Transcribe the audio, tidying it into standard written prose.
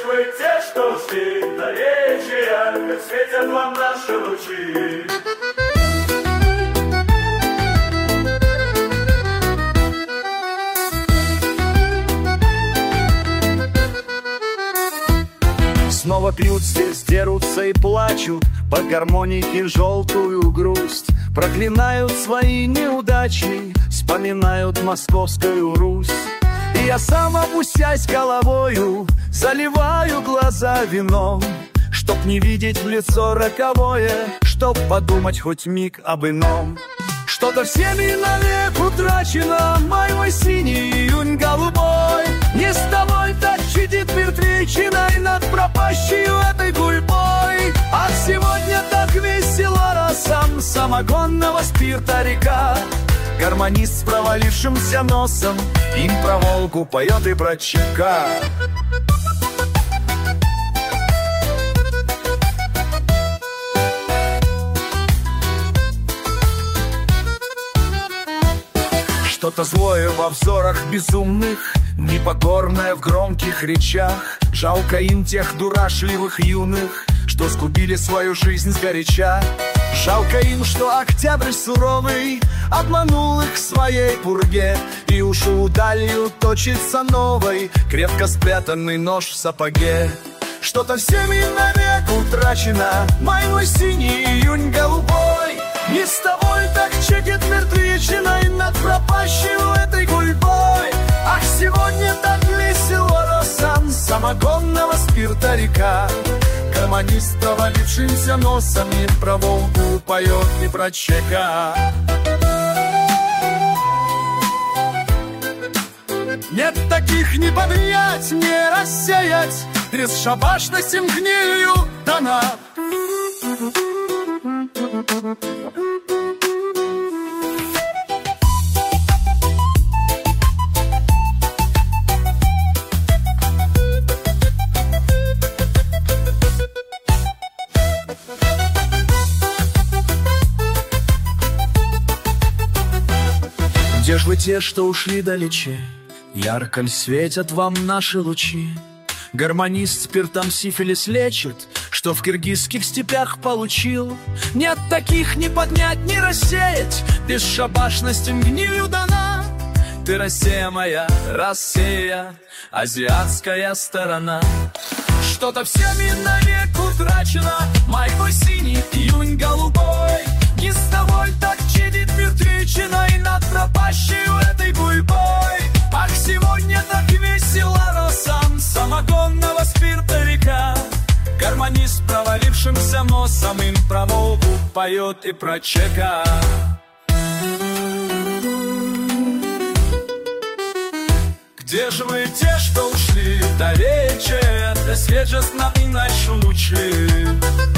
ж вы те, что ушли до вечера, как светят вам наши лучи? Снова пьют здесь, дерутся и плачут по гармонии желтую грусть. Проклинают свои неудачи, вспоминают московскую Русь. И я сам, опустясь головою, заливаю глаза вином, чтоб не видеть в лицо роковое, чтоб подумать хоть миг об ином. Что-то всеми навек утрачено, май мой синий, июнь голубой. Не с тобой так чадит мертвечиной над пропащей этой гульбой. А сегодня так весело росам самогонного спирта река. Гармонист с провалившимся носом им про Волгу поет и про ЧК. Что-то злое во взорах безумных, непокорное в громких речах. Жалко им тех дурашливых юных, что сгубили свою жизнь сгоряча. Жалко им, что октябрь суровый обманул их в своей пурге, и ушел далью точится новой, крепко спрятанный нож в сапоге. Что-то всеми навек утрачено, май мой синий, июнь голубой. Не с тобой так чекет мертвечиной над пропащей этой гульбой. Ах, сегодня так весело росам самогонного спирта река. Гармонист, провалившимся носом, им про Волгу поет и про ЧК. Нет таких не поднять, не рассеять, бесшабашностям гнилью дана. Где ж вы те, что ушли далече? Ярко ль светят вам наши лучи? Гармонист спиртом сифилис лечит, что в киргизских степях получил. Нет таких не поднять, не рассеять, бесшабашностям гнилью дана. Ты Россия моя, Россия, азиатская сторона. Что-то всеми навек утрачено, май мой синий, июнь голубой. Не с тобой так чадит мертвечиной над пропащей этой гульбой. Ах, сегодня так весело росам самогонного спирта река. Гармонист, провалившимся носом, им про Волгу поет и про ЧК. Где же вы те, что ушли до вечера, да светят на ночь лучи?